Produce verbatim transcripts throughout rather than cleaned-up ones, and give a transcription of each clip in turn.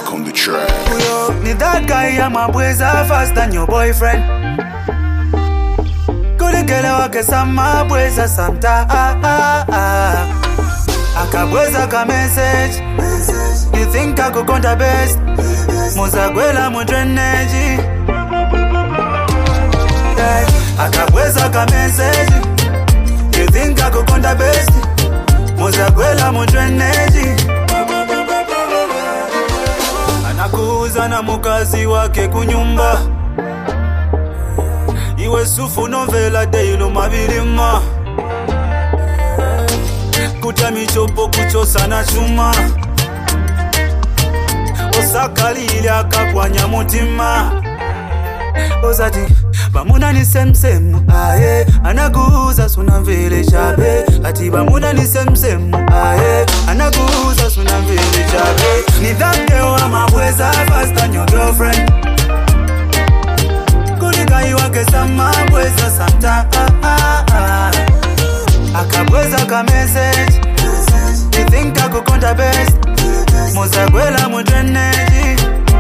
Black on the track. Yo, need that guy, I'm a bweza faster than your boyfriend. Kuligele wake sama bweza samta ah, ah, ah. Akabweza ka message. You think I could conta best? Muzagwela mudreneji. Akabweza ka message. You think I could conta best? Muzagwela mudreneji. Anakuza na mukazi wake kunyumba. Iwe sufu novela deilo mabilima. Kuta michopo kuchosa na chuma. Osakalili akakwanya mutima. Ozati bamuna ni semsem aye. Anaguza sunamvele chabe. Ati bamuna ni semsem aye. Anaguza sunamvele chabe. Ni that girl ama bweza faster than your girlfriend. Kuligai wake sama bweza santa ah, ah, ah. Akabweza ka message. You think I could conta best? Muzagwela mudreneji.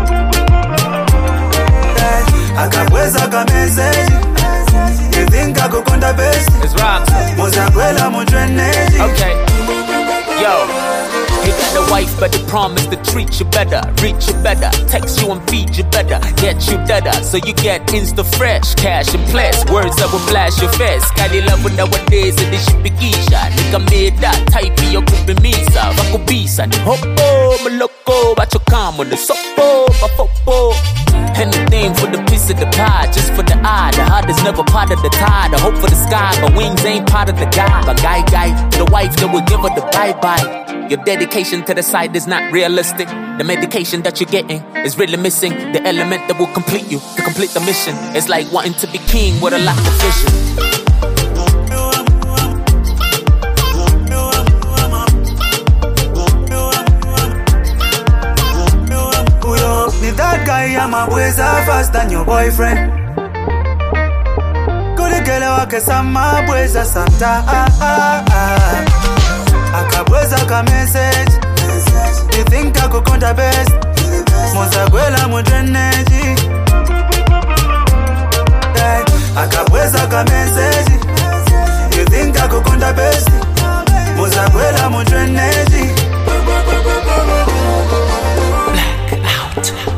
Akabweza ka message. You think I could conta best? It's rocks. Muzagwela mudreneji. Okay. Yo. You got a wife, but they promise to treat you better, reach you better, text you and feed you better, get you better, so you get insta fresh, cash and plus, words that will blast your face. Got it love nowadays, and this shit be geisha. Nigga made that type of your group misa, Vako bisa, ni hopo, maloko, bacho kamo, the sopo, bafopo. Anything for the piece of the pie, just for the eye. The heart is never part of the tide. The hope for the sky, but wings ain't part of the guy. But guy, guy, the wife that will give her the bye-bye. Your dedication to the side is not realistic. The medication that you're getting is really missing the element that will complete you, to complete the mission. It's like wanting to be king with a lack of vision. That guy I'm a bweza faster than your boyfriend. Kuligele wake sama bweza santa ah, ah, ah. Akabweza ka message. You think I could conta best? Muzagwela mudreneji. Akabweza ka message. You think I could conta best? Muzagwela mudreneji. Black out.